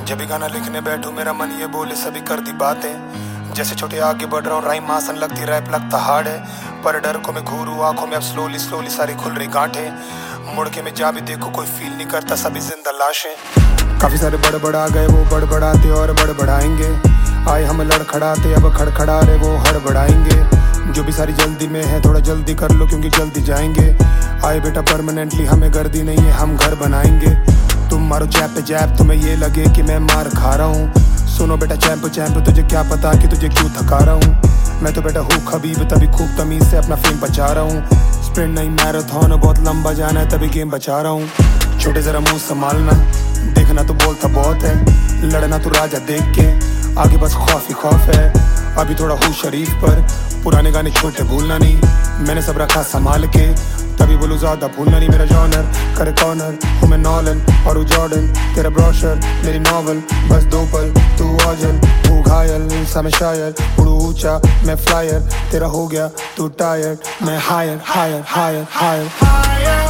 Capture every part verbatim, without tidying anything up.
जब भी गाना लिखने बैठूं मेरा मन ये बोले सभी कर दी बातें। जैसे छोटे आगे बढ़ रहा हूँ राइम आसन लगती रैप लगता हार्ड है। पर डर को मैं घूरू आंखों में अब स्लोली स्लोली सारी खुल रही गांठें। मुड़ के मैं जा भी देखूं कोई फील नहीं करता सभी जिंदा लाशें। काफी सारे बड़ बड़ा गए वो बड़ बड़ाते और बड़ बढ़ाएंगे। आए हम लड़खड़ाते अब खड़खड़ा रहे वो हड़बड़ाएंगे। जो भी सारी जल्दी में है थोड़ा जल्दी कर लो क्योंकि जल्दी जाएंगे। आए बेटा परमानेंटली हमें गर्दी नहीं है हम घर बनाएंगे। तुम मारो चैप पे जैप तुम्हें ये लगे कि मैं मार खा रहा हूँ। सुनो बेटा चैंप चैंप तुझे क्या पता कि तुझे क्यों थका रहा हूँ। मैं तो बेटा हूँ खबीब तभी खूब तमीज से अपना फेम बचा रहा हूँ। स्प्रिंट नहीं मैराथन बहुत लंबा जाना है तभी गेम बचा रहा हूँ। छोटे जरा मुंह संभालना देखना तो बोलता बहुत है। लड़ना तो राजा देख के आगे बस खौफ ही खौफ है। अभी थोड़ा हूँ शरीफ पर पुराने गाने छोटे भूलना नहीं। मैंने सब रखा संभाल के तभी बोलूँ ज्यादा भूलना नहीं। मेरा जॉनर करे कॉर्नर हूँ मैं नॉलन और हूँ जॉर्डन। तेरा ब्रोशर मेरी नॉवल बस दो पल तू ओझल हूँ घायल सा मैं शायर। उड़ू ऊंचा मैं फ्लायर तेरा हो गया तू टायर्ड मैं हायर हायर हायर हायर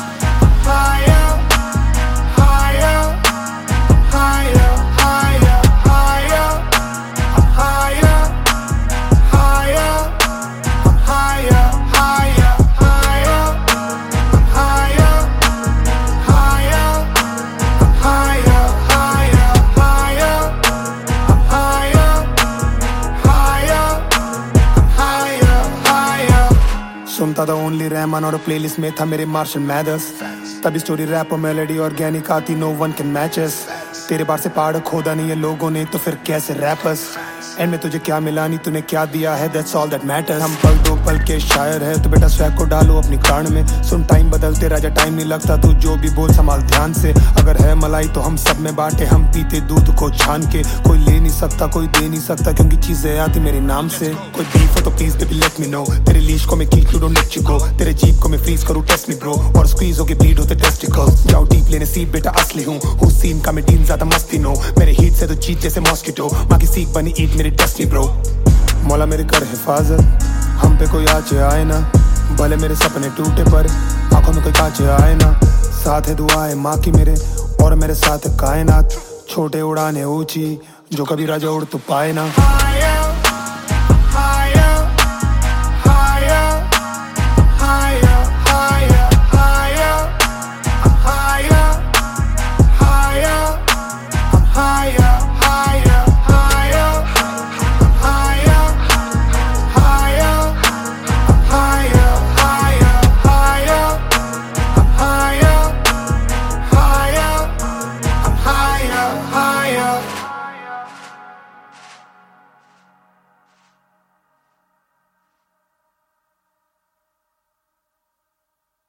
सुनता था ओनली रहमान और प्लेलिस्ट में था मेरे मार्शल मैथर्स। तभी स्टोरी रैप और मेलोडी ऑर्गेनिक आती नो वन कैन मैचेस। तेरे बार से पहाड़ खोदा नहीं है लोगों ने तो फिर कैसे रैपर्स। एंड में तुझे क्या मिला नहीं तूने क्या दिया है दैट्स ऑल दैट मैटर्स। हम पल दो पल के शायर है तो बेटा स्वैग को डालो अपनी कान में। सुन टाइम बदलते राजा टाइम नहीं लगता तू जो भी बोल संभाल ध्यान से। अगर है मलाई तो हम सब में बांटे हम पीते दूध को छान के। कोई ले नहीं सकता कोई दे नहीं सकता क्योंकि चीजें आती मेरे नाम से। कोई बीफ हो तो please baby let me know. तेरे लीश को मैं kick don't let you go. तेरे जीप को मैं फ्रीज करूँ टेस्ट मी ब्रो और स्क्वीज होके ब्लीड होते टेस्टिकल्स। जाओ डीप लेने सीट बेटा असली हूँ हूँ सीन का मैं डीन ज्यादा मस्ती नो। मेरे हीट से तो चीज जैसे मॉस्किटो माँ की सीख बनी ईट मेरी डस्टी ब्रो। मौला मेरे कर हिफाजत हम पे कोई आचे आए ना। भले मेरे सपने टूटे पर आंखों में कोई कांचे आए ना। साथ है दुआएं माँ की मेरे और मेरे साथ है कायनात। छोटे उड़ाने ऊंची जो कभी राजा उड़ तो पाए ना।